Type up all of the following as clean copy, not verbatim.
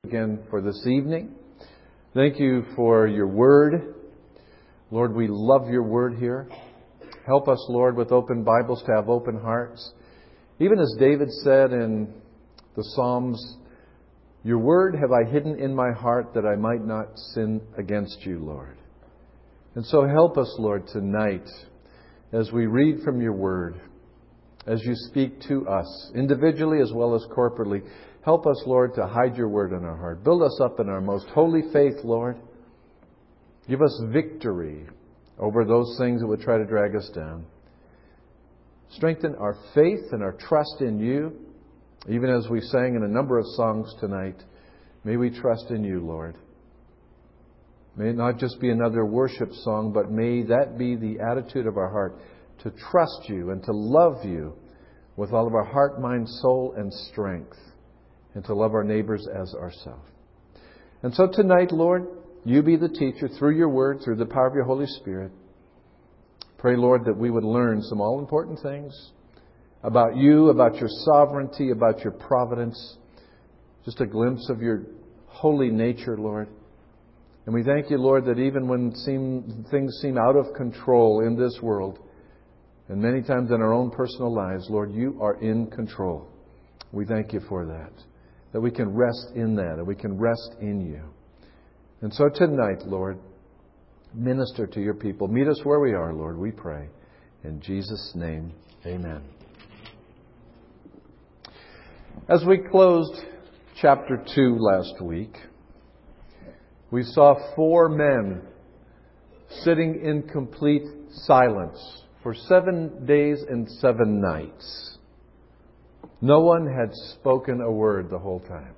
again for this evening. Thank you for your word. Lord, we love your word here. Help us, Lord, with open Bibles to have open hearts. Even as David said in the Psalms, your word have I hidden in my heart that I might not sin against you, Lord. And so help us, Lord, tonight as we read from your word, as you speak to us, individually as well as corporately. Help us, Lord, to hide your word in our heart. Build us up in our most holy faith, Lord. Give us victory over those things that would try to drag us down. Strengthen our faith and our trust in you. Even as we sang in a number of songs tonight, may we trust in you, Lord. May it not just be another worship song, but may that be the attitude of our heart, to trust you and to love you with all of our heart, mind, soul, and strength, and to love our neighbors as ourselves. And so tonight, Lord, you be the teacher through your word, through the power of your Holy Spirit. Pray, Lord, that we would learn some all-important things about you, about your sovereignty, about your providence. Just a glimpse of your holy nature, Lord. And we thank you, Lord, that even when things seem out of control in this world, and many times in our own personal lives, Lord, you are in control. We thank you for that. That we can rest in that, and we can rest in you. And so tonight, Lord, minister to your people. Meet us where we are, Lord, we pray. In Jesus' name, amen. As we closed chapter 2 last week, we saw 4 men sitting in complete silence for 7 days and 7 nights. No one had spoken a word the whole time.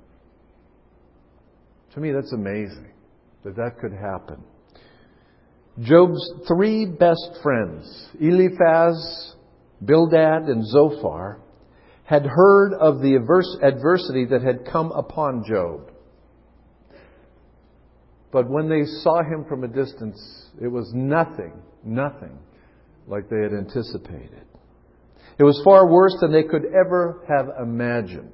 To me, that's amazing that could happen. Job's 3 best friends, Eliphaz, Bildad, and Zophar, had heard of the adversity that had come upon Job. But when they saw him from a distance, it was nothing like they had anticipated. It was far worse than they could ever have imagined.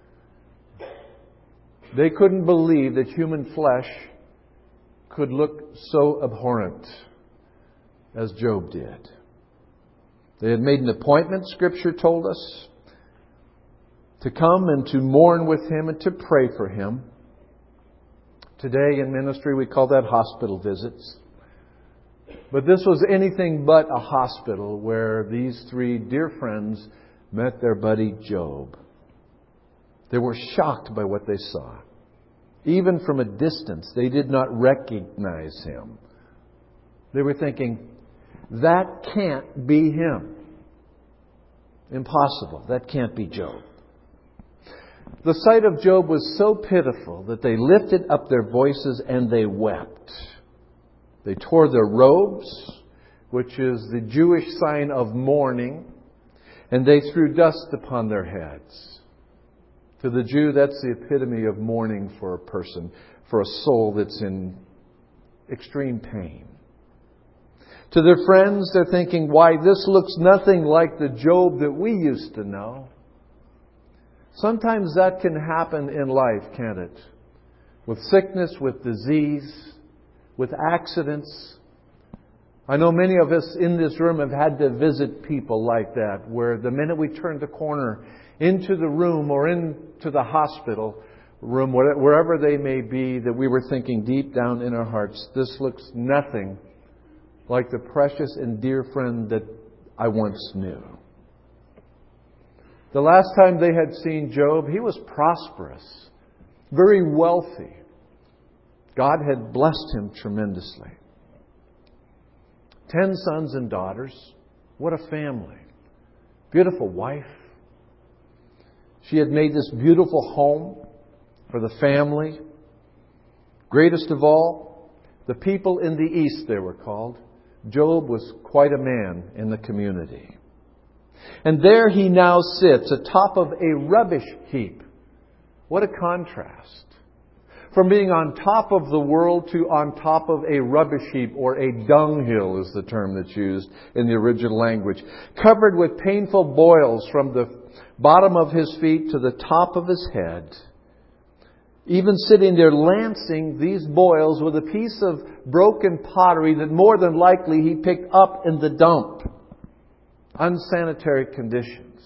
They couldn't believe that human flesh could look so abhorrent as Job did. They had made an appointment, Scripture told us, to come and to mourn with him and to pray for him. Today in ministry we call that hospital visits. But this was anything but a hospital where these 3 dear friends met their buddy Job. They were shocked by what they saw. Even from a distance, they did not recognize him. They were thinking, that can't be him. Impossible. That can't be Job. The sight of Job was so pitiful that they lifted up their voices and they wept. They tore their robes, which is the Jewish sign of mourning, and they threw dust upon their heads. To the Jew, that's the epitome of mourning for a person, for a soul that's in extreme pain. To their friends, they're thinking, why, this looks nothing like the Job that we used to know. Sometimes that can happen in life, can't it? With sickness, with disease, with accidents. I know many of us in this room have had to visit people like that, where the minute we turned the corner into the room or into the hospital room, wherever they may be, that we were thinking deep down in our hearts, this looks nothing like the precious and dear friend that I once knew. The last time they had seen Job, he was prosperous, very wealthy. God had blessed him tremendously. 10 sons and daughters. What a family. Beautiful wife. She had made this beautiful home for the family. Greatest of all, the people in the East, they were called. Job was quite a man in the community. And there he now sits atop of a rubbish heap. What a contrast. From being on top of the world to on top of a rubbish heap, or a dunghill is the term that's used in the original language. Covered with painful boils from the bottom of his feet to the top of his head. even sitting there lancing these boils with a piece of broken pottery that more than likely he picked up in the dump. Unsanitary conditions.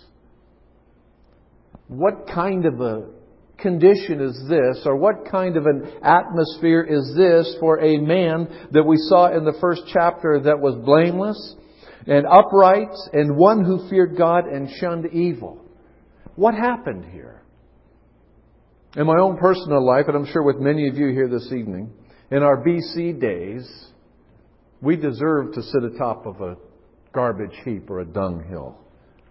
What kind of a condition is this, or what kind of an atmosphere is this for a man that we saw in the first chapter that was blameless and upright and one who feared God and shunned evil? What happened here? In my own personal life, and I'm sure with many of you here this evening, in our BC days, we deserved to sit atop of a garbage heap or a dunghill.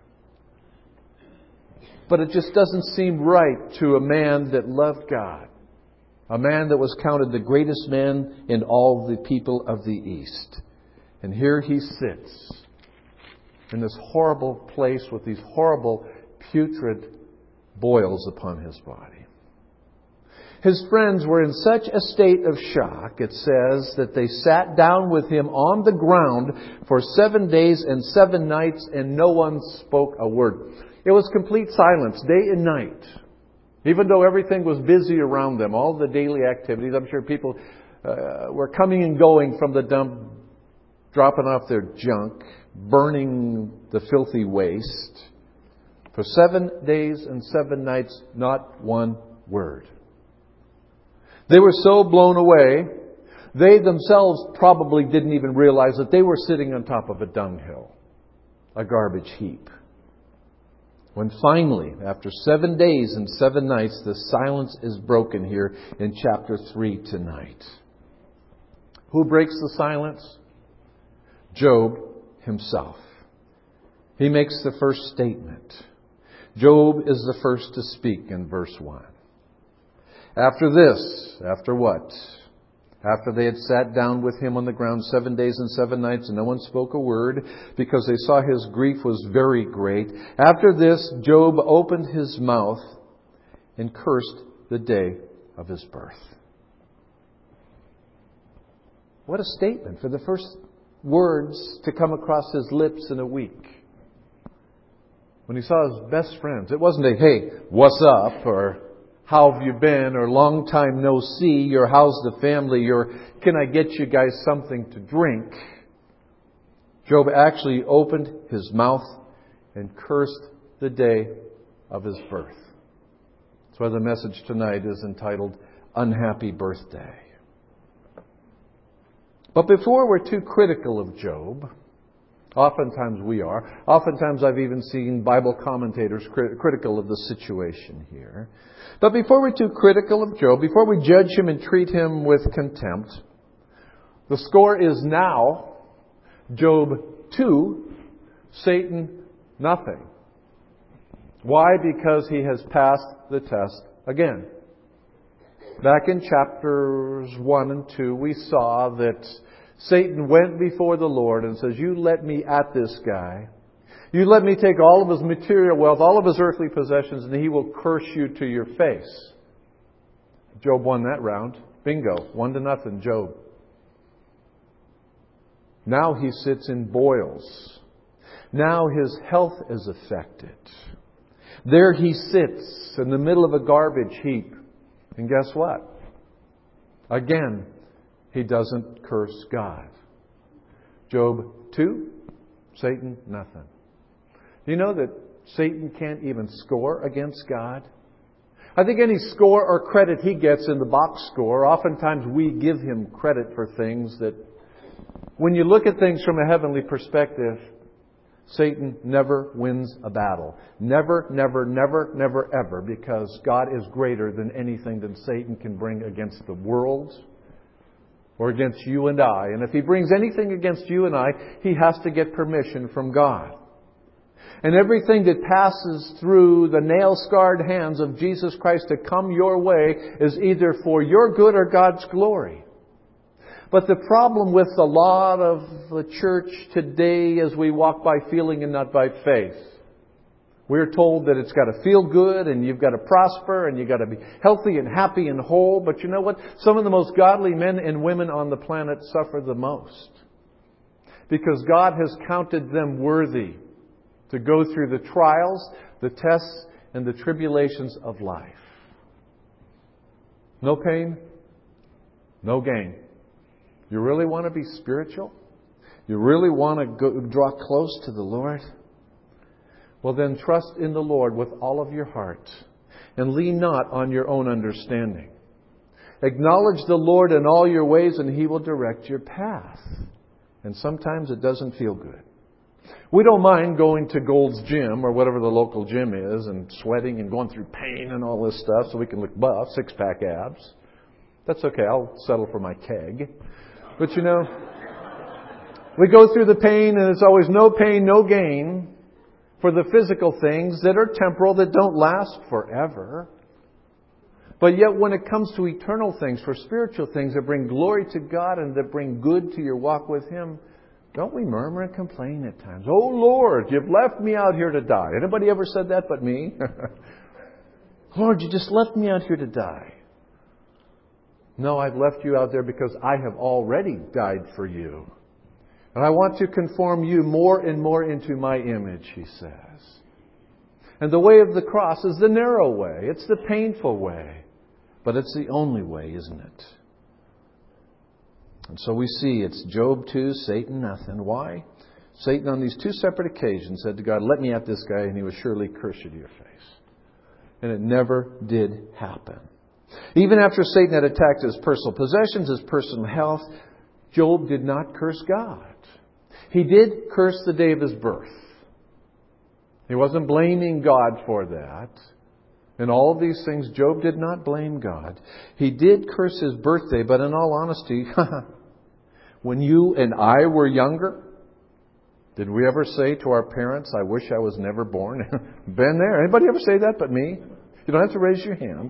But it just doesn't seem right to a man that loved God. A man that was counted the greatest man in all the people of the East. And here he sits in this horrible place with these horrible, putrid boils upon his body. His friends were in such a state of shock, it says, that they sat down with him on the ground for 7 days and 7 nights, and no one spoke a word. It was complete silence, day and night. Even though everything was busy around them, all the daily activities, I'm sure people were coming and going from the dump, dropping off their junk, burning the filthy waste. For 7 days and 7 nights, not one word. They were so blown away, they themselves probably didn't even realize that they were sitting on top of a dunghill, a garbage heap. When finally, after 7 days and 7 nights, the silence is broken here in chapter 3 tonight. Who breaks the silence? Job himself. He makes the first statement. Job is the first to speak in verse 1. After this, after what? After they had sat down with him on the ground 7 days and 7 nights, and no one spoke a word, because they saw his grief was very great. After this, Job opened his mouth and cursed the day of his birth. What a statement for the first words to come across his lips in a week. When he saw his best friends, it wasn't a, hey, what's up, or how have you been, or long time no see, or how's the family, or can I get you guys something to drink? Job actually opened his mouth and cursed the day of his birth. That's why the message tonight is entitled, Unhappy Birthday. But before we're too critical of Job, oftentimes we are. Oftentimes I've even seen Bible commentators critical of the situation here. But before we're too critical of Job, before we judge him and treat him with contempt, the score is now Job 2, Satan nothing. Why? Because he has passed the test again. Back in chapters 1 and 2, we saw that Satan went before the Lord and says, you let me at this guy. You let me take all of his material wealth, all of his earthly possessions, and he will curse you to your face. Job won that round. Bingo. 1-0, Job. Now he sits in boils. Now his health is affected. There he sits in the middle of a garbage heap. And guess what? Again, he doesn't curse God. Job 2, Satan nothing. Do you know that Satan can't even score against God? I think any score or credit he gets in the box score, oftentimes we give him credit for things that, when you look at things from a heavenly perspective, Satan never wins a battle. Never, never, never, never, ever, because God is greater than anything that Satan can bring against the world or against you and I. And if he brings anything against you and I, he has to get permission from God. And everything that passes through the nail-scarred hands of Jesus Christ to come your way is either for your good or God's glory. But the problem with a lot of the church today as we walk by feeling and not by faith. We're told that it's got to feel good and you've got to prosper and you've got to be healthy and happy and whole. But you know what? Some of the most godly men and women on the planet suffer the most. Because God has counted them worthy to go through the trials, the tests, and the tribulations of life. No pain, no gain. You really want to be spiritual? You really want to draw close to the Lord? Well, then trust in the Lord with all of your heart and lean not on your own understanding. Acknowledge the Lord in all your ways and He will direct your path. And sometimes it doesn't feel good. We don't mind going to Gold's Gym or whatever the local gym is and sweating and going through pain and all this stuff so we can look buff, six-pack abs. That's okay. I'll settle for my keg. But you know, we go through the pain and it's always no pain, no gain for the physical things that are temporal, that don't last forever. But yet when it comes to eternal things, for spiritual things that bring glory to God and that bring good to your walk with Him, don't we murmur and complain at times? Oh Lord, you've left me out here to die. Anybody ever said that but me? Lord, you just left me out here to die. No, I've left you out there because I have already died for you. And I want to conform you more and more into my image, He says. And the way of the cross is the narrow way. It's the painful way. But it's the only way, isn't it? And so we see it's Job 2, Satan nothing. Why? Satan on these two separate occasions said to God, let me at this guy and he will surely curse you to your face. And it never did happen. Even after Satan had attacked his personal possessions, his personal health, Job did not curse God. He did curse the day of his birth. He wasn't blaming God for that. In all of these things, Job did not blame God. He did curse his birthday, but in all honesty, when you and I were younger, did we ever say to our parents, I wish I was never born? Been there. Anybody ever say that but me? You don't have to raise your hand.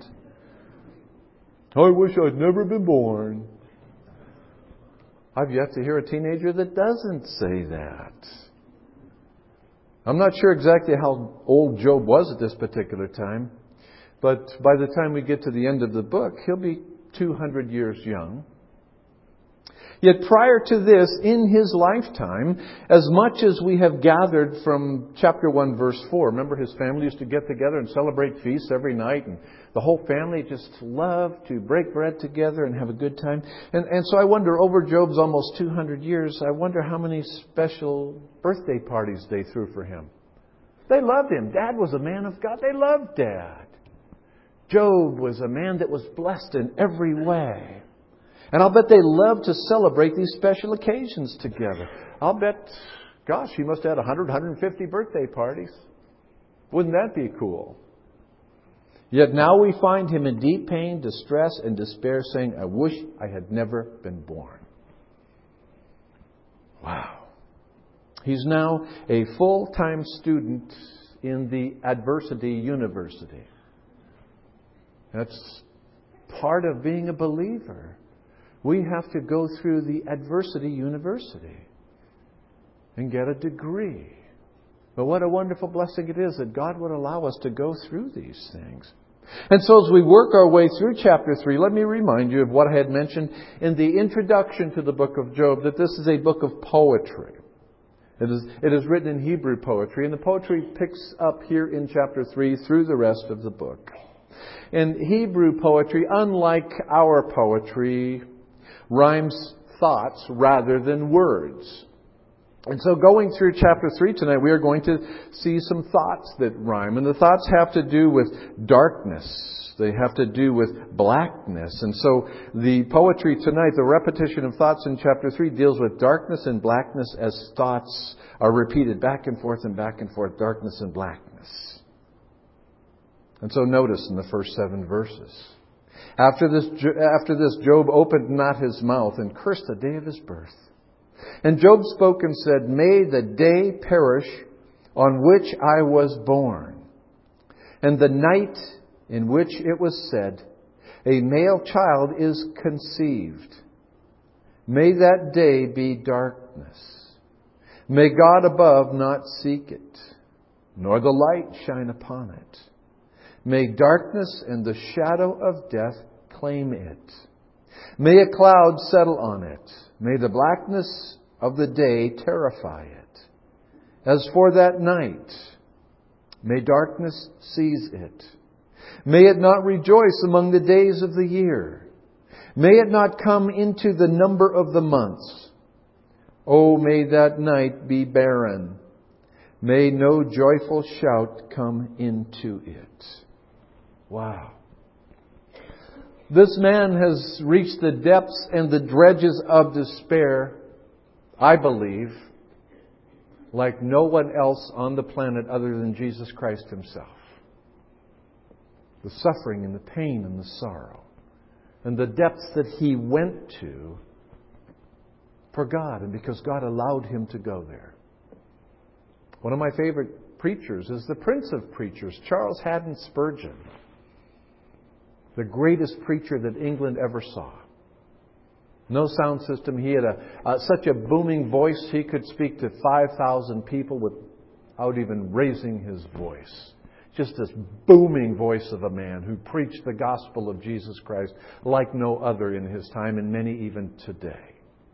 I wish I'd never been born. I've yet to hear a teenager that doesn't say that. I'm not sure exactly how old Job was at this particular time, but by the time we get to the end of the book, he'll be 200 years young. Yet prior to this, in his lifetime, as much as we have gathered from chapter 1, verse 4, remember his family used to get together and celebrate feasts every night, and the whole family just loved to break bread together and have a good time. And so I wonder, over Job's almost 200 years, I wonder how many special birthday parties they threw for him. They loved him. Dad was a man of God. They loved Dad. Job was a man that was blessed in every way. And I'll bet they loved to celebrate these special occasions together. I'll bet, gosh, he must have had 100, 150 birthday parties. Wouldn't that be cool? Yet now we find him in deep pain, distress, and despair, saying, I wish I had never been born. Wow. He's now a full-time student in the Adversity University. That's part of being a believer. We have to go through the Adversity University and get a degree. But what a wonderful blessing it is that God would allow us to go through these things. And so as we work our way through chapter 3, let me remind you of what I had mentioned in the introduction to the book of Job, that this is a book of poetry. It is written in Hebrew poetry, and the poetry picks up here in chapter 3 through the rest of the book. And Hebrew poetry, unlike our poetry, rhymes thoughts rather than words. And so going through chapter 3 tonight, we are going to see some thoughts that rhyme. And the thoughts have to do with darkness. They have to do with blackness. And so the poetry tonight, the repetition of thoughts in chapter 3, deals with darkness and blackness as thoughts are repeated back and forth, darkness and blackness. And so notice in the first 7 verses. After this, Job opened not his mouth and cursed the day of his birth. And Job spoke and said, May the day perish on which I was born, and the night in which it was said, A male child is conceived. May that day be darkness. May God above not seek it, nor the light shine upon it. May darkness and the shadow of death claim it. May a cloud settle on it. May the blackness of the day terrify it. As for that night, may darkness seize it. May it not rejoice among the days of the year. May it not come into the number of the months. Oh, may that night be barren. May no joyful shout come into it. Wow. This man has reached the depths and the dredges of despair, I believe, like no one else on the planet other than Jesus Christ Himself. The suffering and the pain and the sorrow and the depths that he went to for God and because God allowed him to go there. One of my favorite preachers is the Prince of Preachers, Charles Haddon Spurgeon, the greatest preacher that England ever saw. No sound system. He had such a booming voice he could speak to 5,000 people without even raising his voice. Just this booming voice of a man who preached the gospel of Jesus Christ like no other in his time, and many even today.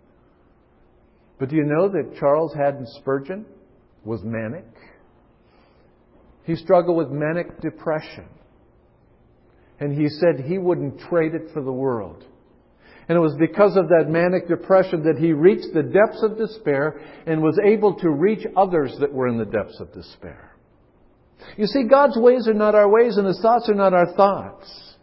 But do you know that Charles Haddon Spurgeon was manic? He struggled with manic depression. And he said he wouldn't trade it for the world. And it was because of that manic depression that he reached the depths of despair and was able to reach others that were in the depths of despair. You see, God's ways are not our ways and His thoughts are not our thoughts.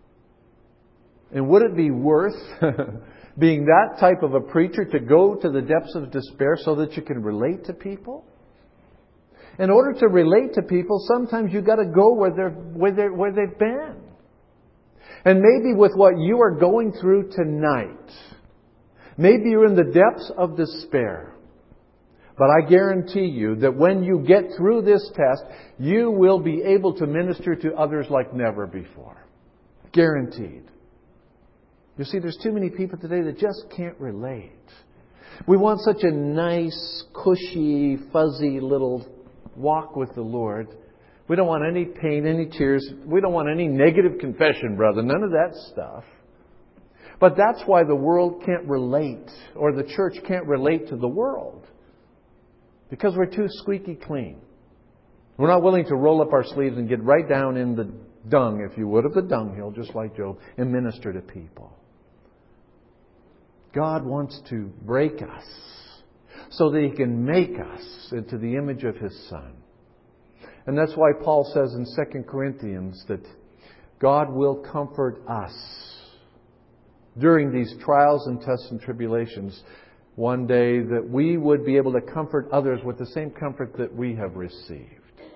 And would it be worth being that type of a preacher to go to the depths of despair so that you can relate to people? In order to relate to people, sometimes you've got to go where they've been. And maybe with what you are going through tonight, maybe you're in the depths of despair. But I guarantee you that when you get through this test, you will be able to minister to others like never before. Guaranteed. You see, there's too many people today that just can't relate. We want such a nice, cushy, fuzzy little walk with the Lord. We don't want any pain, any tears. We don't want any negative confession, brother. None of that stuff. But that's why the world can't relate, or the church can't relate to the world. Because we're too squeaky clean. We're not willing to roll up our sleeves and get right down in the dung, if you would, of the dunghill, just like Job, and minister to people. God wants to break us so that He can make us into the image of His Son. And that's why Paul says in 2 Corinthians that God will comfort us during these trials and tests and tribulations one day, that we would be able to comfort others with the same comfort that we have received.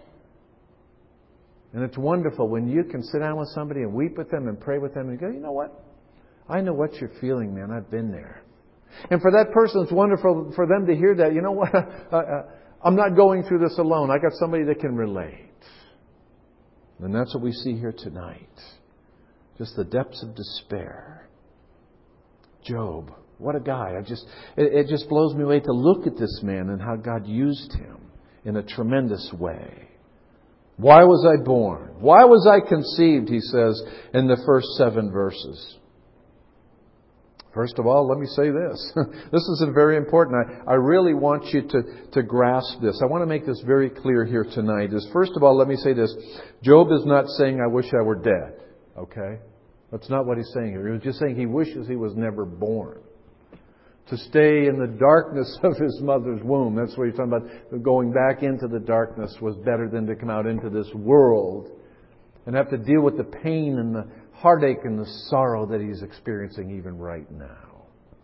And it's wonderful when you can sit down with somebody and weep with them and pray with them and go, you know what? I know what you're feeling, man. I've been there. And for that person, it's wonderful for them to hear that. You know what? I'm not going through this alone. I got somebody that can relate. And that's what we see here tonight. Just the depths of despair. Job. What a guy. It just blows me away to look at this man and how God used him in a tremendous way. Why was I born? Why was I conceived, he says in the first 7 verses. First of all, let me say this. This is very important. I really want you to grasp this. I want to make this very clear here tonight. First of all, let me say this. Job is not saying, I wish I were dead. Okay? That's not what he's saying here. He was just saying he wishes he was never born. To stay in the darkness of his mother's womb. That's what he's talking about. Going back into the darkness was better than to come out into this world and have to deal with the pain and the heartache and the sorrow that he's experiencing even right now.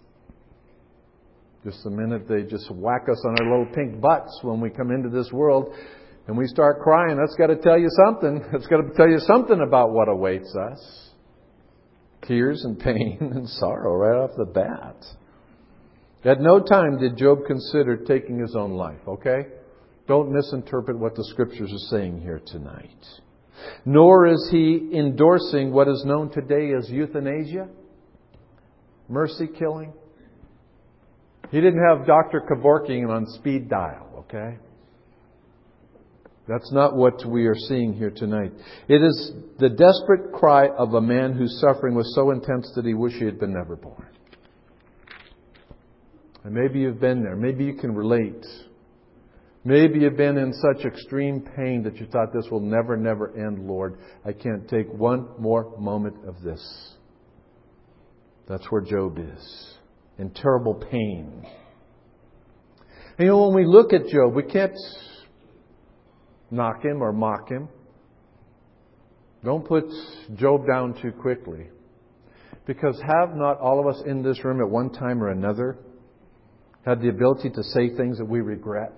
Just the minute they just whack us on our little pink butts when we come into this world and we start crying, that's got to tell you something. That's got to tell you something about what awaits us. Tears and pain and sorrow right off the bat. At no time did Job consider taking his own life, okay? Don't misinterpret what the Scriptures are saying here tonight. Nor is he endorsing what is known today as euthanasia, mercy killing. He didn't have Dr. Kevorkian on speed dial, okay? That's not what we are seeing here tonight. It is the desperate cry of a man whose suffering was so intense that he wished he had been never born. And maybe you've been there. Maybe you can relate Maybe you've been in such extreme pain that you thought this will never, never end, Lord. I can't take one more moment of this. That's where Job is, in terrible pain. And when we look at Job, we can't knock him or mock him. Don't put Job down too quickly. Because have not all of us in this room at one time or another had the ability to say things that we regret?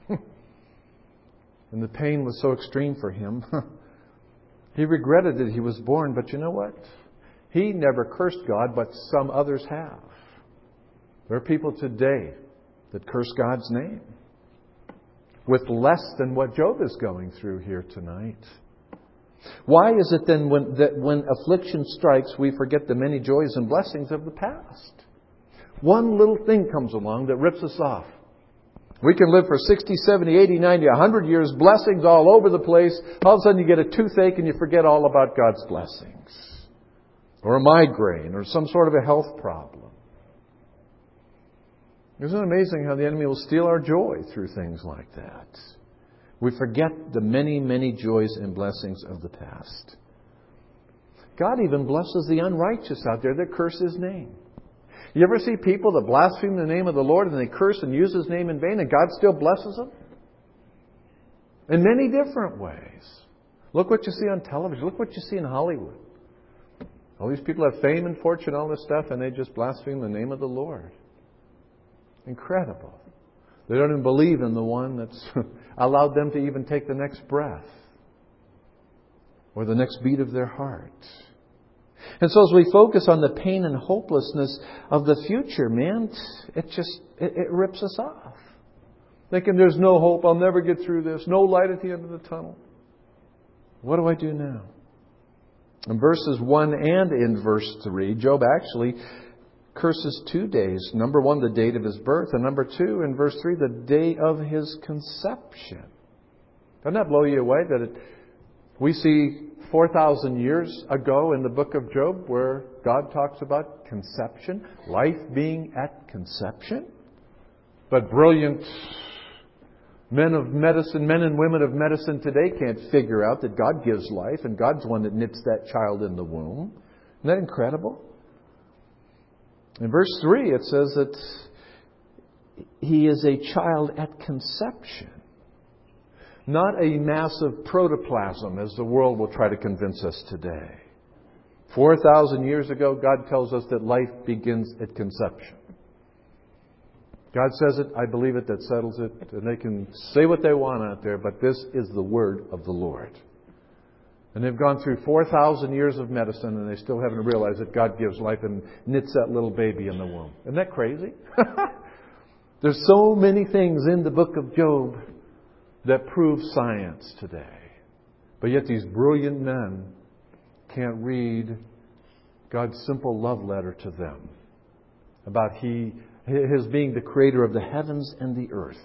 And the pain was so extreme for him. He regretted that he was born, but you know what? He never cursed God, but some others have. There are people today that curse God's name with less than what Job is going through here tonight. Why is it then when affliction strikes, we forget the many joys and blessings of the past? One little thing comes along that rips us off. We can live for 60, 70, 80, 90, 100 years, blessings all over the place. All of a sudden you get a toothache and you forget all about God's blessings. Or a migraine, or some sort of a health problem. Isn't it amazing how the enemy will steal our joy through things like that? We forget the many, many joys and blessings of the past. God even blesses the unrighteous out there that curse His name. You ever see people that blaspheme the name of the Lord and they curse and use His name in vain and God still blesses them? In many different ways. Look what you see on television. Look what you see in Hollywood. All these people have fame and fortune, all this stuff, and they just blaspheme the name of the Lord. Incredible. They don't even believe in the one that's allowed them to even take the next breath or the next beat of their heart. And so as we focus on the pain and hopelessness of the future, man, it rips us off. Thinking there's no hope, I'll never get through this, no light at the end of the tunnel. What do I do now? In verses 1 and in verse 3, Job actually curses 2 days. Number 1, the date of his birth. And number 2, in verse 3, the day of his conception. Doesn't that blow you away that we see 4,000 years ago in the book of Job where God talks about conception, life being at conception? But brilliant men of medicine, men and women of medicine today can't figure out that God gives life and God's the one that knits that child in the womb. Isn't that incredible? In verse 3 it says that he is a child at conception. Not a massive protoplasm as the world will try to convince us today. 4,000 years ago, God tells us that life begins at conception. God says it, I believe it, that settles it. And they can say what they want out there, but this is the word of the Lord. And they've gone through 4,000 years of medicine and they still haven't realized that God gives life and knits that little baby in the womb. Isn't that crazy? There's so many things in the book of Job that prove science today. But yet these brilliant men can't read God's simple love letter to them about His being the creator of the heavens and the earth.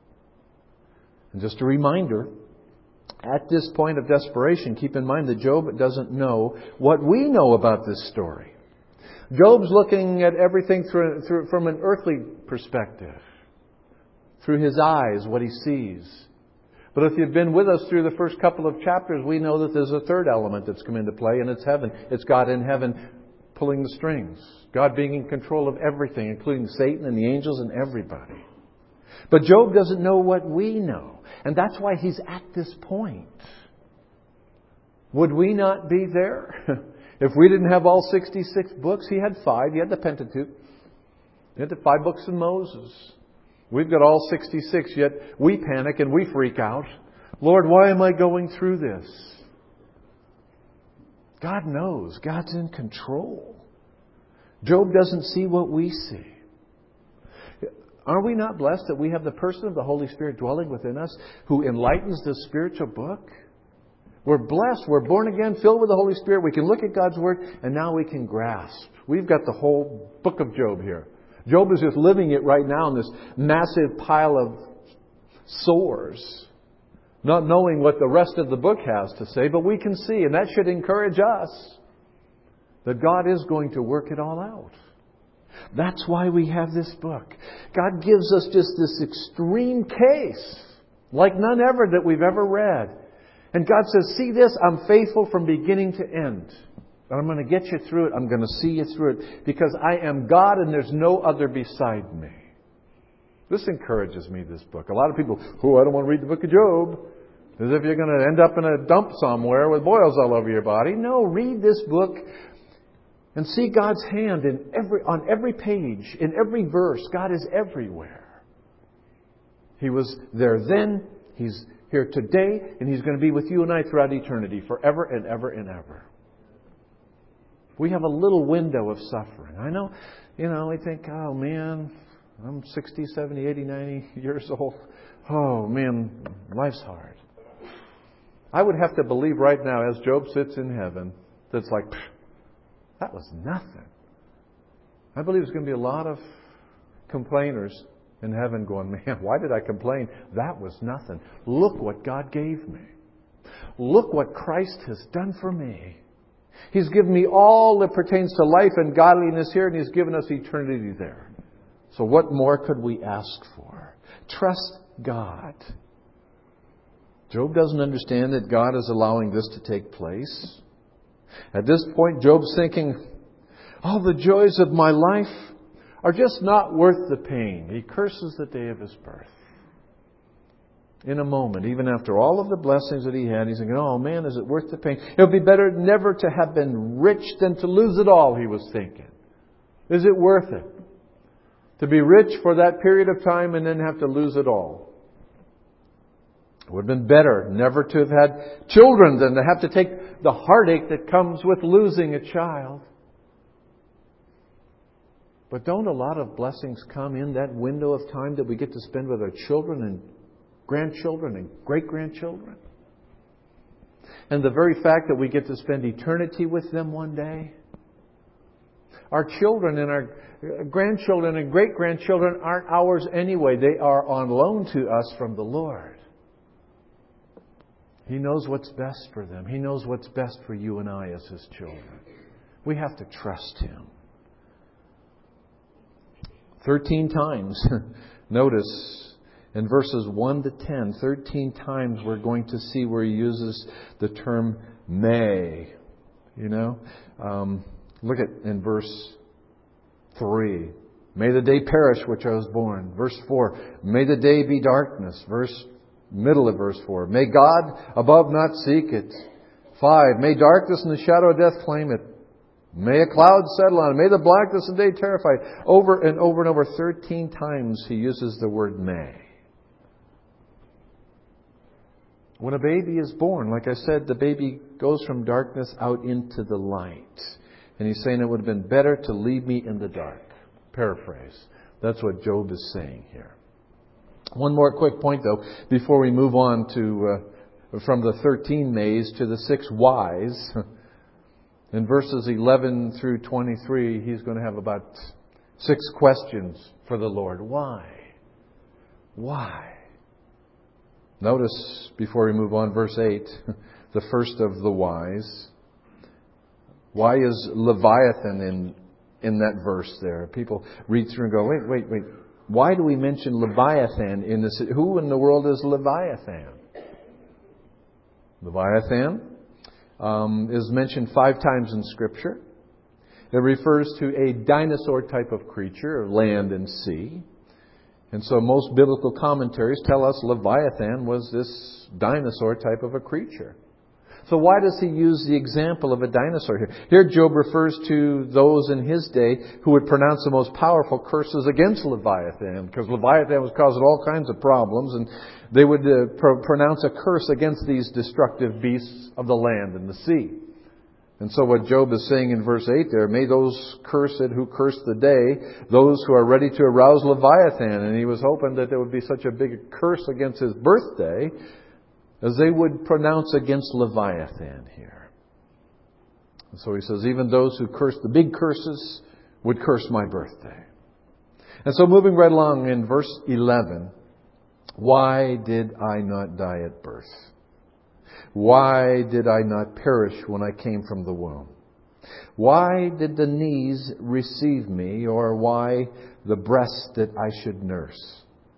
And just a reminder, at this point of desperation, keep in mind that Job doesn't know what we know about this story. Job's looking at everything through from an earthly perspective. Through his eyes, what he sees. But if you've been with us through the first couple of chapters, we know that there's a third element that's come into play, and it's heaven. It's God in heaven pulling the strings. God being in control of everything, including Satan and the angels and everybody. But Job doesn't know what we know. And that's why he's at this point. Would we not be there? If we didn't have all 66 books, he had 5. He had the Pentateuch. He had the 5 books of Moses. We've got all 66, yet we panic and we freak out. Lord, why am I going through this? God knows. God's in control. Job doesn't see what we see. Are we not blessed that we have the person of the Holy Spirit dwelling within us who enlightens this spiritual book? We're blessed. We're born again, filled with the Holy Spirit. We can look at God's Word and now we can grasp. We've got the whole book of Job here. Job is just living it right now in this massive pile of sores, not knowing what the rest of the book has to say, but we can see, and that should encourage us, that God is going to work it all out. That's why we have this book. God gives us just this extreme case like none ever that we've ever read. And God says, see this, I'm faithful from beginning to end. And I'm going to get you through it. I'm going to see you through it. Because I am God and there's no other beside me. This encourages me, this book. A lot of people, I don't want to read the book of Job. As if you're going to end up in a dump somewhere with boils all over your body. No, read this book and see God's hand on every page, in every verse. God is everywhere. He was there then, He's here today, and He's going to be with you and I throughout eternity, forever and ever and ever. We have a little window of suffering. I know, we think, oh man, I'm 60, 70, 80, 90 years old. Oh man, life's hard. I would have to believe right now, as Job sits in heaven, that's like, that was nothing. I believe there's going to be a lot of complainers in heaven going, man, why did I complain? That was nothing. Look what God gave me. Look what Christ has done for me. He's given me all that pertains to life and godliness here, and He's given us eternity there. So what more could we ask for? Trust God. Job doesn't understand that God is allowing this to take place. At this point, Job's thinking, all the joys of my life are just not worth the pain. He curses the day of his birth. In a moment, even after all of the blessings that he had, he's thinking, oh man, is it worth the pain? It would be better never to have been rich than to lose it all, he was thinking. Is it worth it? To be rich for that period of time and then have to lose it all. It would have been better never to have had children than to have to take the heartache that comes with losing a child. But don't a lot of blessings come in that window of time that we get to spend with our children and grandchildren and great-grandchildren? And the very fact that we get to spend eternity with them one day? Our children and our grandchildren and great-grandchildren aren't ours anyway. They are on loan to us from the Lord. He knows what's best for them. He knows what's best for you and I as His children. We have to trust Him. 13 times, notice in verses 1 to 10, 13 times we're going to see where He uses the term may. Look at in verse 3. May the day perish which I was born. Verse 4. May the day be darkness. Middle of verse 4. May God above not seek it. 5. May darkness and the shadow of death claim it. May a cloud settle on it. May the blackness of day terrify it. Over and over and over, 13 times He uses the word may. When a baby is born, like I said, the baby goes from darkness out into the light. And He's saying it would have been better to leave me in the dark. Paraphrase. That's what Job is saying here. One more quick point, though, before we move on to from the 13 mays to the 6 whys. In verses 11 through 23, he's going to have about 6 questions for the Lord. Why? Why? Notice, before we move on, verse 8, the first of the whys. Why is Leviathan in that verse there? People read through and go, wait. Why do we mention Leviathan in this? Who in the world is Leviathan? Leviathan is mentioned 5 times in Scripture. It refers to a dinosaur type of creature of land and sea. And so most biblical commentaries tell us Leviathan was this dinosaur type of a creature. So why does he use the example of a dinosaur here? Here Job refers to those in his day who would pronounce the most powerful curses against Leviathan, because Leviathan was causing all kinds of problems, and they would pronounce a curse against these destructive beasts of the land and the sea. And so what Job is saying in verse 8 there, may those cursed who curse the day, those who are ready to arouse Leviathan. And he was hoping that there would be such a big curse against his birthday as they would pronounce against Leviathan here. And so he says, even those who curse the big curses would curse my birthday. And so moving right along in verse 11, why did I not die at birth? Why did I not perish when I came from the womb? Why did the knees receive me, or why the breast that I should nurse?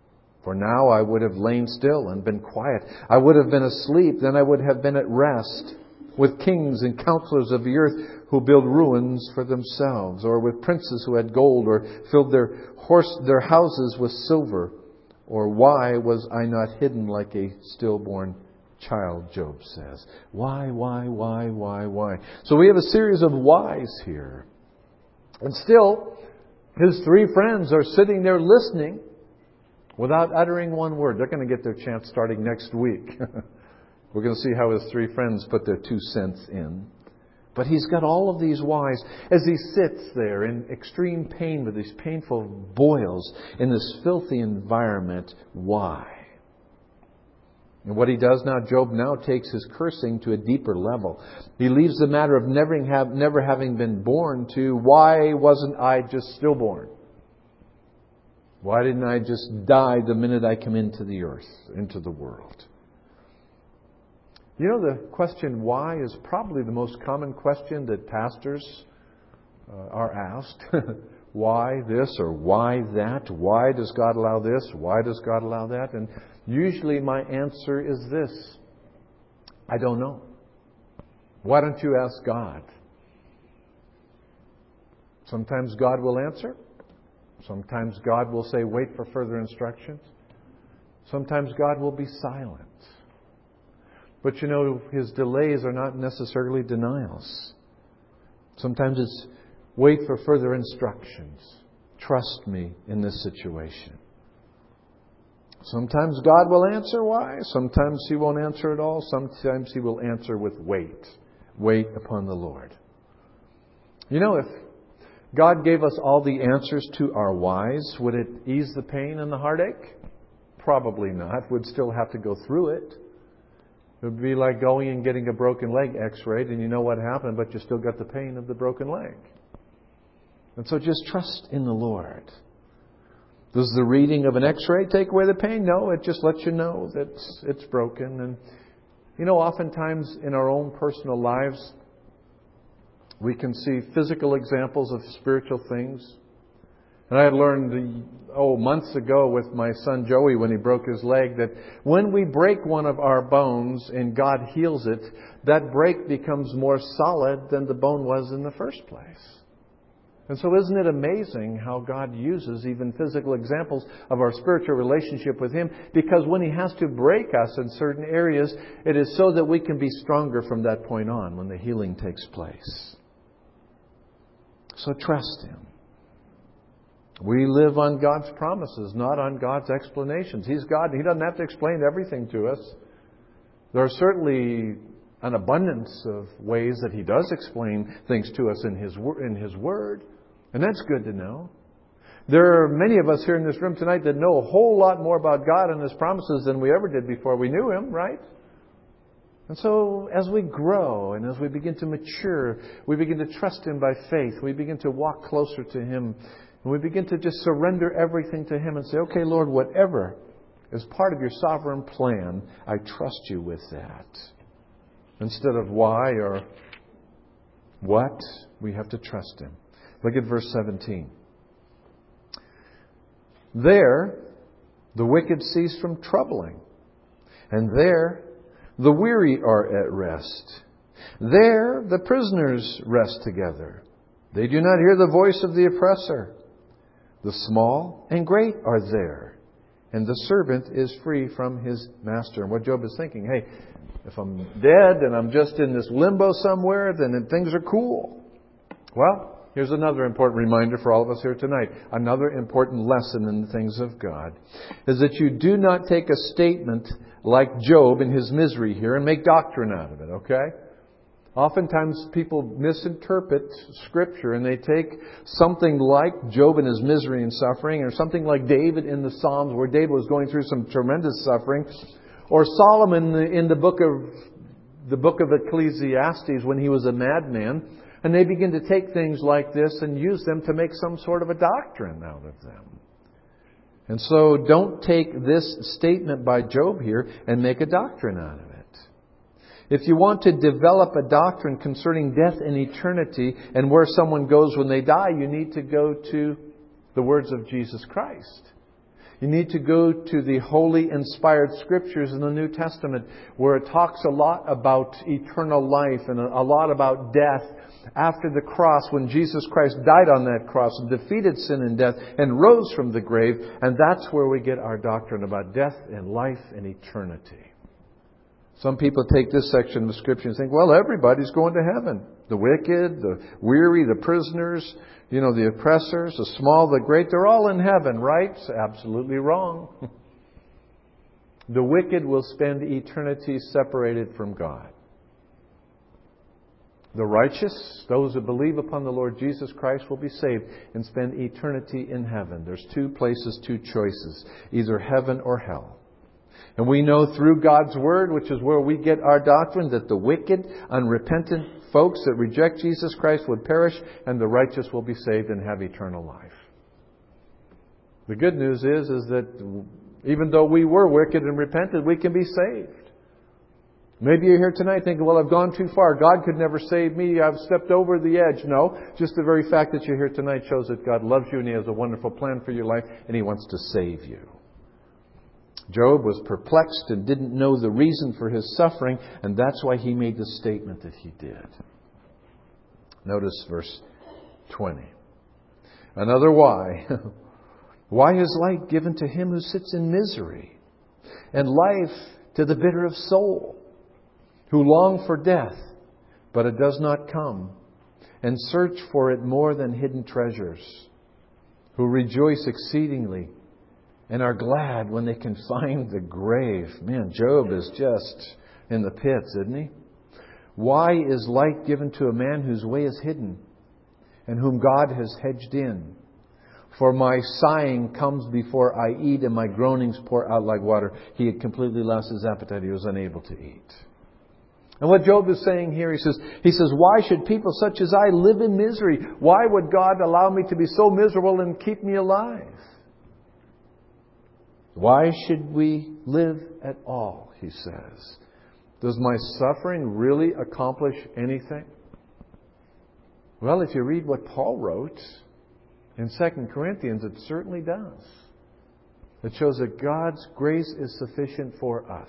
For now I would have lain still and been quiet. I would have been asleep, then I would have been at rest, with kings and counselors of the earth who build ruins for themselves, or with princes who had gold, or filled their houses with silver. Or why was I not hidden like a stillborn child, Job says. Why? So we have a series of whys here. And still, his three friends are sitting there listening without uttering one word. They're going to get their chance starting next week. We're going to see how his three friends put their 2 cents in. But he's got all of these whys as he sits there in extreme pain with these painful boils in this filthy environment. Why? And what he does now, Job now takes his cursing to a deeper level. He leaves the matter of never having been born to, why wasn't I just stillborn? Why didn't I just die the minute I come into the earth, into the world? You know, the question why is probably the most common question that pastors are asked. Why this or why that? Why does God allow this? Why does God allow that? And usually my answer is this: I don't know. Why don't you ask God? Sometimes God will answer. Sometimes God will say, wait for further instructions. Sometimes God will be silent. But you know, His delays are not necessarily denials. Sometimes it's wait for further instructions. Trust me in this situation. Sometimes God will answer why. Sometimes He won't answer at all. Sometimes He will answer with wait. Wait upon the Lord. You know, if God gave us all the answers to our whys, would it ease the pain and the heartache? Probably not. We'd still have to go through it. It would be like going and getting a broken leg x-rayed and you know what happened, but you still got the pain of the broken leg. And so just trust in the Lord. Does the reading of an x-ray take away the pain? No, it just lets you know that it's broken. And you know, oftentimes in our own personal lives, we can see physical examples of spiritual things. And I had learned, months ago with my son Joey when he broke his leg, that when we break one of our bones and God heals it, that break becomes more solid than the bone was in the first place. And so isn't it amazing how God uses even physical examples of our spiritual relationship with Him? Because when He has to break us in certain areas, it is so that we can be stronger from that point on when the healing takes place. So trust Him. We live on God's promises, not on God's explanations. He's God. He doesn't have to explain everything to us. There are certainly an abundance of ways that He does explain things to us in His Word. And that's good to know. There are many of us here in this room tonight that know a whole lot more about God and His promises than we ever did before we knew Him, right? And so as we grow and as we begin to mature, we begin to trust Him by faith. We begin to walk closer to Him. And we begin to just surrender everything to Him and say, okay, Lord, whatever is part of your sovereign plan, I trust you with that. Instead of why or what, we have to trust Him. Look at verse 17. There, the wicked cease from troubling, and there, the weary are at rest. There, the prisoners rest together. They do not hear the voice of the oppressor. The small and great are there, and the servant is free from his master. And what Job is thinking, hey, if I'm dead and I'm just in this limbo somewhere, then things are cool. Well, here's another important reminder for all of us here tonight. Another important lesson in the things of God is that you do not take a statement like Job in his misery here and make doctrine out of it, okay? Oftentimes people misinterpret Scripture and they take something like Job in his misery and suffering, or something like David in the Psalms where David was going through some tremendous suffering, or Solomon in the book of Ecclesiastes when he was a madman, and they begin to take things like this and use them to make some sort of a doctrine out of them. And so don't take this statement by Job here and make a doctrine out of it. If you want to develop a doctrine concerning death and eternity and where someone goes when they die, you need to go to the words of Jesus Christ. You need to go to the holy inspired scriptures in the New Testament where it talks a lot about eternal life and a lot about death after the cross, when Jesus Christ died on that cross and defeated sin and death and rose from the grave. And that's where we get our doctrine about death and life and eternity. Some people take this section of the Scripture and think, well, everybody's going to heaven. The wicked, the weary, the prisoners, the oppressors, the small, the great, they're all in heaven, right? It's absolutely wrong. The wicked will spend eternity separated from God. The righteous, those who believe upon the Lord Jesus Christ, will be saved and spend eternity in heaven. There's two places, two choices, either heaven or hell. And we know through God's Word, which is where we get our doctrine, that the wicked, unrepentant folks that reject Jesus Christ would perish, and the righteous will be saved and have eternal life. The good news is that even though we were wicked and repentant, we can be saved. Maybe you're here tonight thinking, well, I've gone too far. God could never save me. I've stepped over the edge. No, just the very fact that you're here tonight shows that God loves you and He has a wonderful plan for your life and He wants to save you. Job was perplexed and didn't know the reason for his suffering, and that's why he made the statement that he did. Notice verse 20. Another why. Why is light given to him who sits in misery, and life to the bitter of soul, who long for death, but it does not come, and search for it more than hidden treasures, who rejoice exceedingly, and are glad when they can find the grave. Man, Job is just in the pits, isn't he? Why is light given to a man whose way is hidden, and whom God has hedged in? For my sighing comes before I eat, and my groanings pour out like water. He had completely lost his appetite. He was unable to eat. And what Job is saying here, he says, why should people such as I live in misery? Why would God allow me to be so miserable and keep me alive? Why should we live at all, he says. Does my suffering really accomplish anything? Well, if you read what Paul wrote in 2 Corinthians, it certainly does. It shows that God's grace is sufficient for us.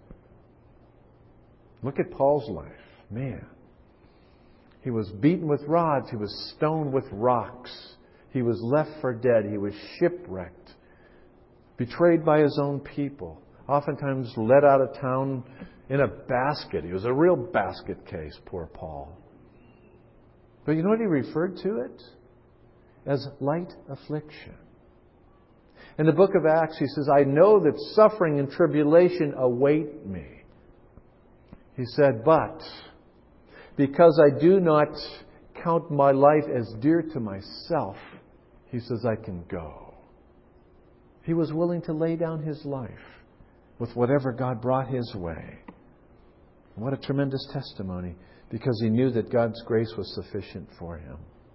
Look at Paul's life. Man, he was beaten with rods. He was stoned with rocks. He was left for dead. He was shipwrecked. Betrayed by his own people. Oftentimes led out of town in a basket. He was a real basket case, poor Paul. But you know what he referred to it? As light affliction. In the book of Acts, he says, I know that suffering and tribulation await me. He said, but because I do not count my life as dear to myself, he says, I can go. He was willing to lay down his life with whatever God brought his way. What a tremendous testimony, because he knew that God's grace was sufficient for him.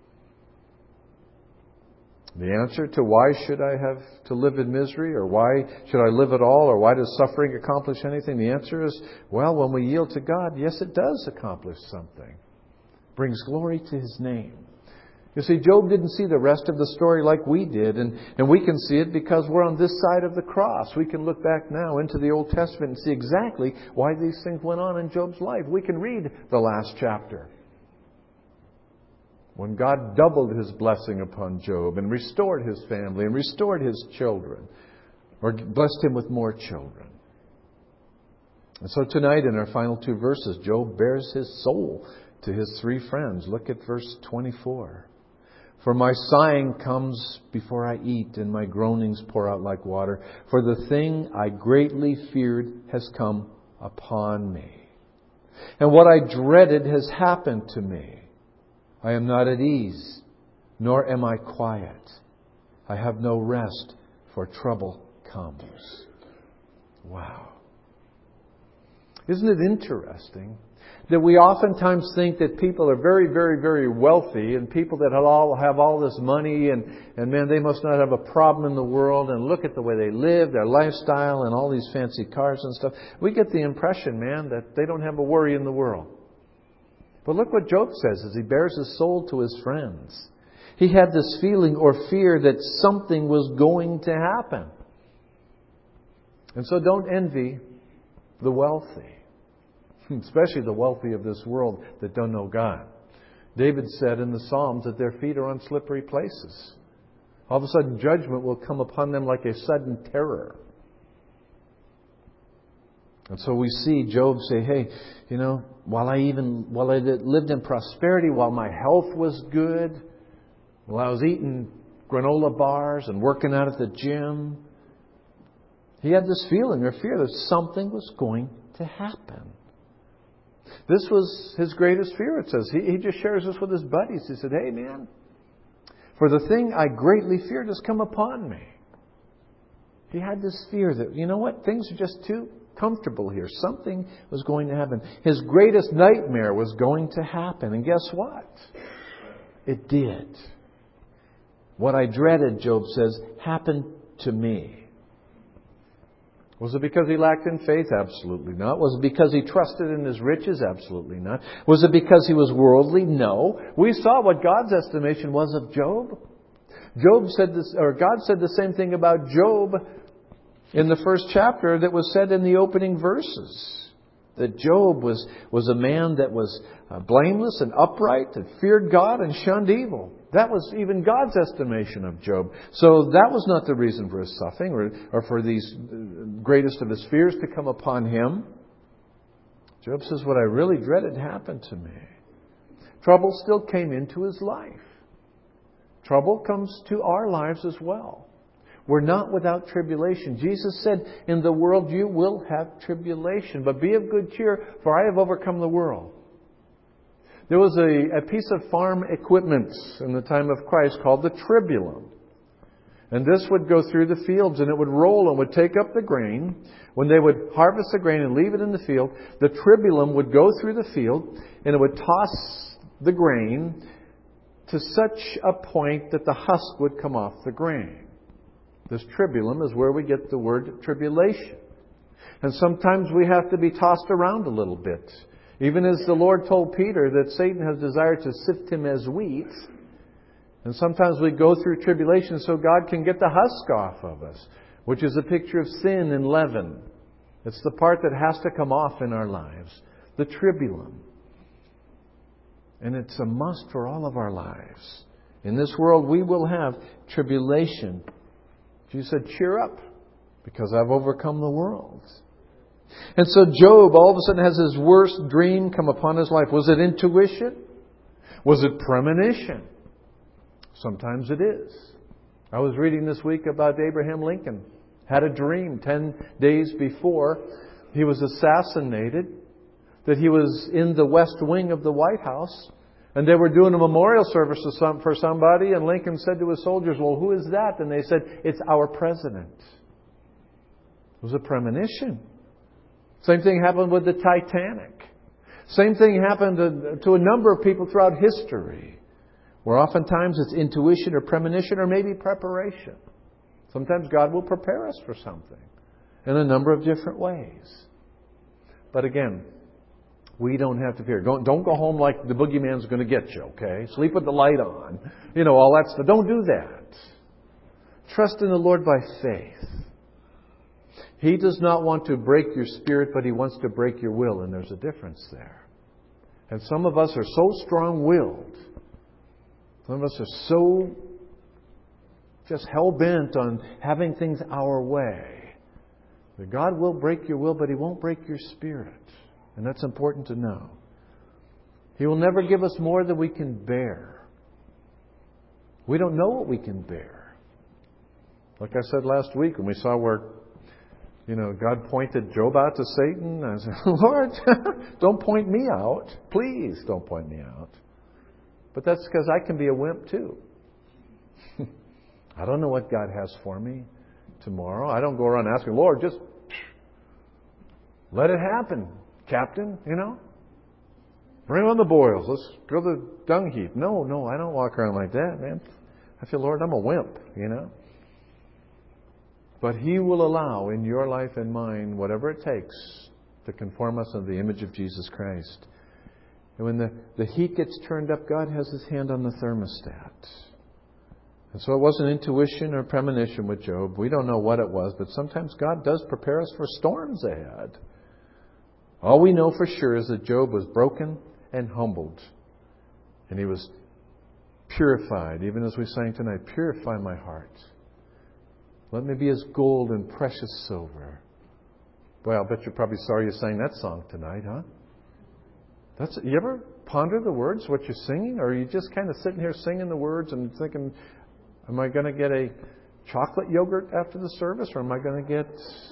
The answer to why should I have to live in misery, or why should I live at all, or why does suffering accomplish anything? The answer is, well, when we yield to God, yes, it does accomplish something. It brings glory to His name. You see, Job didn't see the rest of the story like we did, and we can see it because we're on this side of the cross. We can look back now into the Old Testament and see exactly why these things went on in Job's life. We can read the last chapter, when God doubled His blessing upon Job and restored his family and restored his children, or blessed him with more children. And so tonight in our final two verses, Job bears his soul to his three friends. Look at verse 24. For my sighing comes before I eat, and my groanings pour out like water. For the thing I greatly feared has come upon me, and what I dreaded has happened to me. I am not at ease, nor am I quiet. I have no rest, for trouble comes. Wow. Isn't it interesting that we oftentimes think that people are very, very, very wealthy, and people that have all this money, and man, they must not have a problem in the world, and look at the way they live, their lifestyle, and all these fancy cars and stuff. We get the impression, man, that they don't have a worry in the world. But look what Job says as he bears his soul to his friends. He had this feeling or fear that something was going to happen. And so don't envy the wealthy, especially the wealthy of this world that don't know God. David said in the Psalms that their feet are on slippery places. All of a sudden, judgment will come upon them like a sudden terror. And so we see Job say, hey, while I lived in prosperity, while my health was good, while I was eating granola bars and working out at the gym, he had this feeling or fear that something was going to happen. This was his greatest fear, it says. He just shares this with his buddies. He said, hey, man, for the thing I greatly feared has come upon me. He had this fear that, you know what, things are just too comfortable here. Something was going to happen. His greatest nightmare was going to happen. And guess what? It did. What I dreaded, Job says, happened to me. Was it because he lacked in faith? Absolutely not. Was it because he trusted in his riches? Absolutely not. Was it because he was worldly? No. We saw what God's estimation was of Job. God said the same thing about Job in the first chapter that was said in the opening verses. That Job was a man that was blameless and upright, that feared God and shunned evil. That was even God's estimation of Job. So that was not the reason for his suffering or for these greatest of his fears to come upon him. Job says, what I really dreaded happened to me. Trouble still came into his life. Trouble comes to our lives as well. We're not without tribulation. Jesus said, in the world you will have tribulation, but be of good cheer, for I have overcome the world. There was a piece of farm equipment in the time of Christ called the tribulum. And this would go through the fields and it would roll and would take up the grain. When they would harvest the grain and leave it in the field, the tribulum would go through the field and it would toss the grain to such a point that the husk would come off the grain. This tribulum is where we get the word tribulation. And sometimes we have to be tossed around a little bit. Even as the Lord told Peter that Satan has desired to sift him as wheat. And sometimes we go through tribulation so God can get the husk off of us, which is a picture of sin and leaven. It's the part that has to come off in our lives. The tribulum. And it's a must for all of our lives. In this world we will have tribulation. Jesus said, cheer up, because I've overcome the world. And so Job all of a sudden has his worst dream come upon his life. Was it intuition? Was it premonition? Sometimes it is. I was reading this week about Abraham Lincoln. Had a dream 10 days before he was assassinated that he was in the West Wing of the White House. And they were doing a memorial service for somebody. And Lincoln said to his soldiers, well, who is that? And they said, it's our president. It was a premonition. Same thing happened with the Titanic. Same thing happened to a number of people throughout history, where oftentimes it's intuition or premonition or maybe preparation. Sometimes God will prepare us for something in a number of different ways. But again, we don't have to fear. Don't go home like the boogeyman's going to get you, okay? Sleep with the light on. All that stuff. Don't do that. Trust in the Lord by faith. He does not want to break your spirit, but He wants to break your will, and there's a difference there. And some of us are so strong-willed. Some of us are so just hell-bent on having things our way. That God will break your will, but He won't break your spirit. And that's important to know. He will never give us more than we can bear. We don't know what we can bear. Like I said last week when we saw where God pointed Job out to Satan. I said, Lord, don't point me out. Please don't point me out. But that's because I can be a wimp too. I don't know what God has for me tomorrow. I don't go around asking, Lord, just let it happen, Captain, Bring on the boils. Let's go to the dung heap. No, I don't walk around like that, man. I feel, Lord, I'm a wimp, But He will allow in your life and mine whatever it takes to conform us to the image of Jesus Christ. And when the heat gets turned up, God has His hand on the thermostat. And so it wasn't intuition or premonition with Job. We don't know what it was, but sometimes God does prepare us for storms ahead. All we know for sure is that Job was broken and humbled. And he was purified, even as we sang tonight, purify my heart. Let me be as gold and precious silver. Boy, I'll bet you're probably sorry you sang that song tonight, huh? You ever ponder the words, what you're singing? Or are you just kind of sitting here singing the words and thinking, am I going to get a chocolate yogurt after the service? Or am I going to get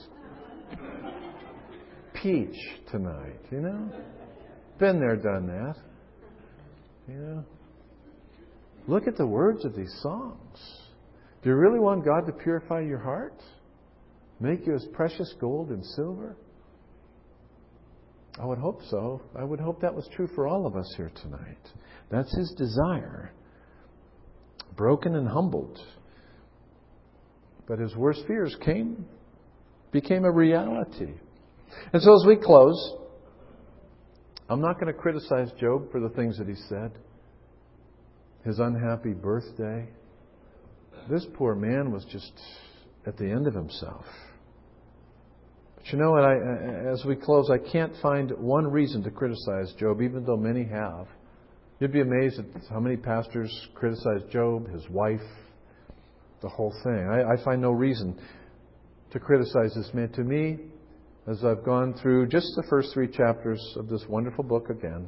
peach tonight? You know? Been there, done that. You know? Look at the words of these songs. Do you really want God to purify your heart? Make you as precious gold and silver? I would hope so. I would hope that was true for all of us here tonight. That's His desire. Broken and humbled. But his worst fears became a reality. And so as we close, I'm not going to criticize Job for the things that he said. His unhappy birthday. This poor man was just at the end of himself. But you know what? As we close, I can't find one reason to criticize Job, even though many have. You'd be amazed at how many pastors criticize Job, his wife, the whole thing. I find no reason to criticize this man. To me, as I've gone through just the first 3 chapters of this wonderful book again,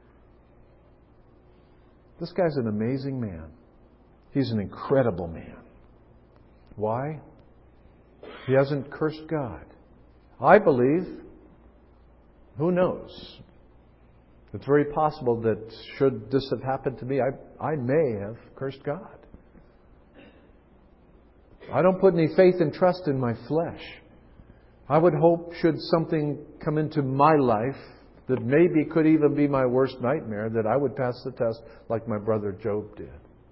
this guy's an amazing man. He's an incredible man. Why? He hasn't cursed God. I believe, who knows? It's very possible that should this have happened to me, I may have cursed God. I don't put any faith and trust in my flesh. I would hope, should something come into my life that maybe could even be my worst nightmare, that I would pass the test like my brother Job did.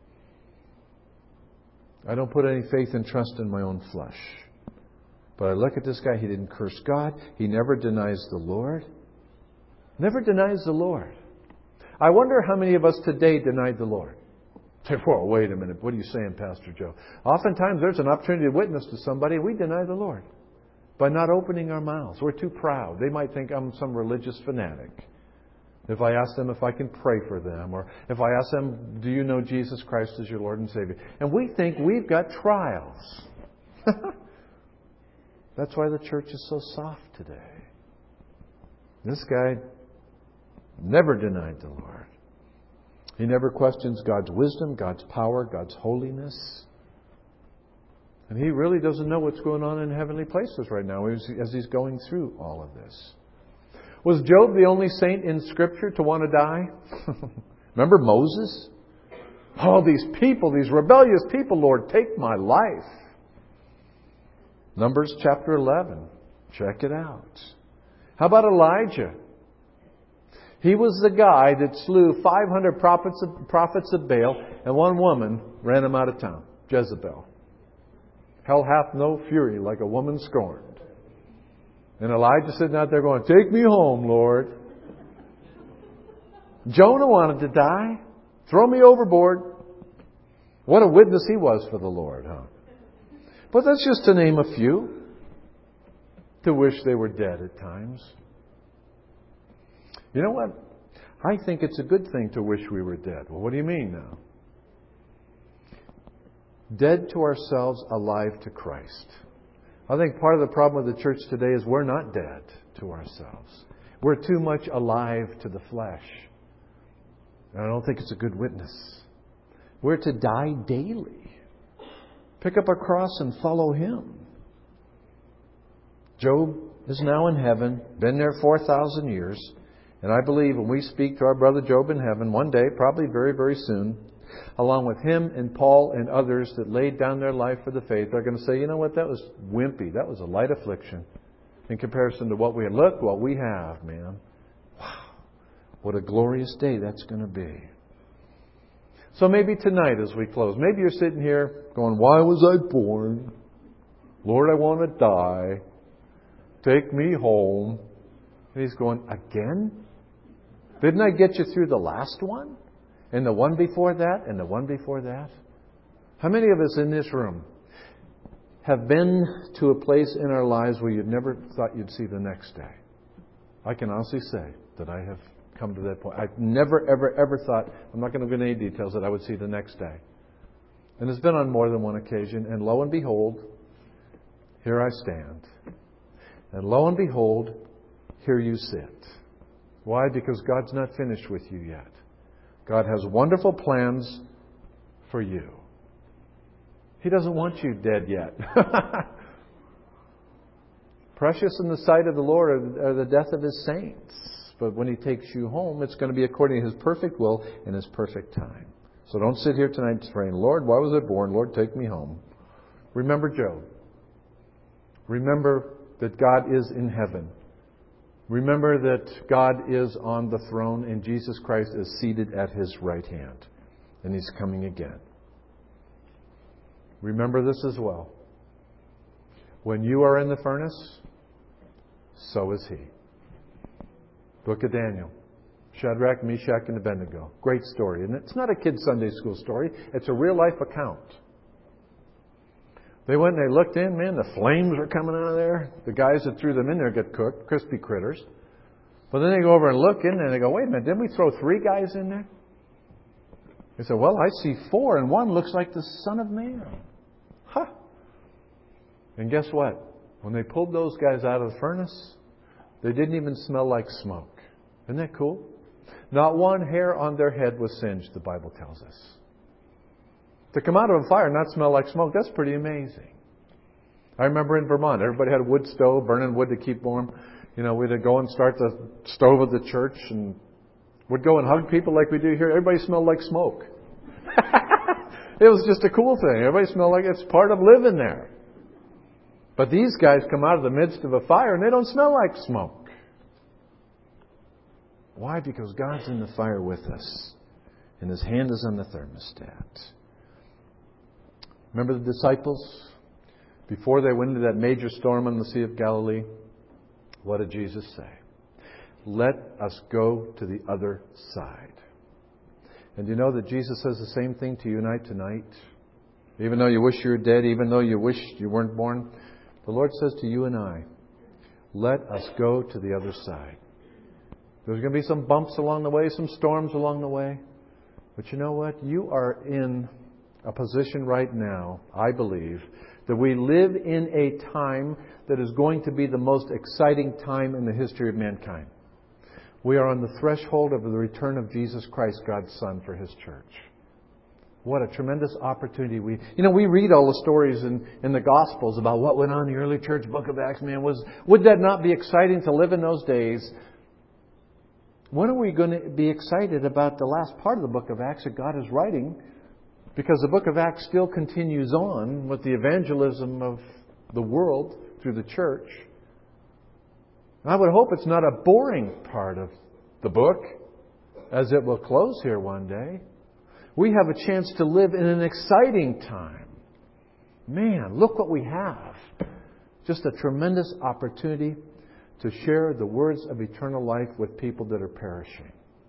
I don't put any faith and trust in my own flesh. But I look at this guy, he didn't curse God. He never denies the Lord. Never denies the Lord. I wonder how many of us today denied the Lord. Say, whoa, wait a minute. What are you saying, Pastor Joe? Oftentimes there's an opportunity to witness to somebody and we deny the Lord by not opening our mouths. We're too proud. They might think I'm some religious fanatic. If I ask them if I can pray for them, or if I ask them, do you know Jesus Christ as your Lord and Savior? And we think we've got trials. That's why the church is so soft today. This guy never denied the Lord. He never questions God's wisdom, God's power, God's holiness. And he really doesn't know what's going on in heavenly places right now as he's going through all of this. Was Job the only saint in Scripture to want to die? Remember Moses? Oh, these people, these rebellious people, Lord, take my life. Numbers chapter 11. Check it out. How about Elijah? He was the guy that slew 500 prophets of Baal, and one woman ran him out of town, Jezebel. Hell hath no fury like a woman scorned. And Elijah sitting out there going, take me home, Lord. Jonah wanted to die. Throw me overboard. What a witness he was for the Lord, huh? But that's just to name a few. To wish they were dead at times. You know what? I think it's a good thing to wish we were dead. Well, what do you mean now? Dead to ourselves, alive to Christ. I think part of the problem with the church today is we're not dead to ourselves. We're too much alive to the flesh. And I don't think it's a good witness. We're to die daily. Pick up a cross and follow Him. Job is now in heaven, been there 4,000 years. And I believe when we speak to our brother Job in heaven one day, probably very, very soon, along with him and Paul and others that laid down their life for the faith, they're going to say, you know what, that was wimpy. That was a light affliction in comparison to what we had. Look what we have, man. Wow. What a glorious day that's going to be. So maybe tonight as we close, maybe you're sitting here going, why was I born? Lord, I want to die. Take me home. And He's going, again? Didn't I get you through the last one? And the one before that? And the one before that? How many of us in this room have been to a place in our lives where you'd never thought you'd see the next day? I can honestly say that I have come to that point. I've never, ever thought, I'm not going to go into any details, that I would see the next day. And it's been on more than one occasion. And lo and behold, here I stand. And lo and behold, here you sit. Why? Because God's not finished with you yet. God has wonderful plans for you. He doesn't want you dead yet. Precious in the sight of the Lord are the death of His saints. But when He takes you home, it's going to be according to His perfect will and His perfect time. So don't sit here tonight praying, Lord, why was I born? Lord, take me home. Remember Job. Remember that God is in heaven. Remember that God is on the throne and Jesus Christ is seated at His right hand. And He's coming again. Remember this as well. When you are in the furnace, so is He. Book of Daniel. Shadrach, Meshach, and Abednego. Great story, isn't it? It's not a kid's Sunday school story. It's a real-life account. They went and they looked in, man, the flames are coming out of there. The guys that threw them in there get cooked, crispy critters. But then they go over and look in and they go, wait a minute, didn't we throw 3 guys in there? They said, well, I see 4 and one looks like the Son of Man. Huh. And guess what? When they pulled those guys out of the furnace, they didn't even smell like smoke. Isn't that cool? Not one hair on their head was singed, the Bible tells us. To come out of a fire and not smell like smoke, that's pretty amazing. I remember in Vermont, everybody had a wood stove, burning wood to keep warm. You know, we'd go and start the stove of the church and would go and hug people like we do here. Everybody smelled like smoke. It was just a cool thing. Everybody smelled like it's part of living there. But these guys come out of the midst of a fire and they don't smell like smoke. Why? Because God's in the fire with us. And His hand is on the thermostat. Remember the disciples? Before they went into that major storm on the Sea of Galilee, what did Jesus say? Let us go to the other side. And you know that Jesus says the same thing to you and I tonight? Even though you wish you were dead, even though you wish you weren't born, the Lord says to you and I, let us go to the other side. There's going to be some bumps along the way, some storms along the way. But you know what? You are in a position right now, I believe, that we live in a time that is going to be the most exciting time in the history of mankind. We are on the threshold of the return of Jesus Christ, God's Son, for His church. What a tremendous opportunity. We read all the stories in the Gospels about what went on in the early church, Book of Acts. Man, would that not be exciting to live in those days? When are we going to be excited about the last part of the Book of Acts that God is writing? Because the Book of Acts still continues on with the evangelism of the world through the church. And I would hope it's not a boring part of the book, as it will close here one day. We have a chance to live in an exciting time. Man, look what we have. Just a tremendous opportunity to share the words of eternal life with people that are perishing.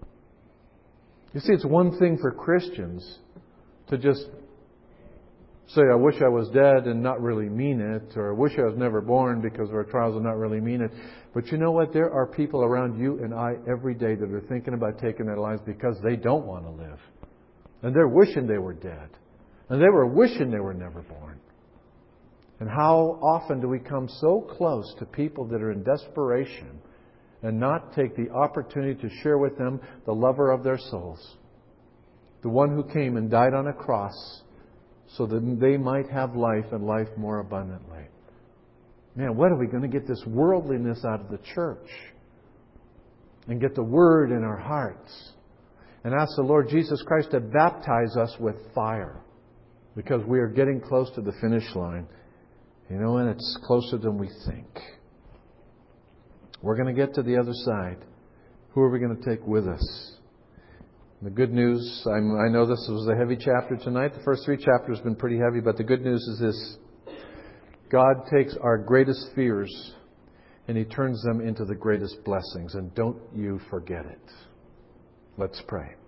You see, it's one thing for Christians to just say, I wish I was dead and not really mean it, or I wish I was never born because of our trials and not really mean it. But you know what? There are people around you and I every day that are thinking about taking their lives because they don't want to live. And they're wishing they were dead. And they were wishing they were never born. And how often do we come so close to people that are in desperation and not take the opportunity to share with them the lover of their souls, the one who came and died on a cross so that they might have life and life more abundantly. Man, when are we going to get this worldliness out of the church and get the Word in our hearts and ask the Lord Jesus Christ to baptize us with fire, because we are getting close to the finish line. You know, and it's closer than we think. We're going to get to the other side. Who are we going to take with us? The good news, I know this was a heavy chapter tonight. The first 3 chapters have been pretty heavy, but the good news is this. God takes our greatest fears and He turns them into the greatest blessings. And don't you forget it. Let's pray.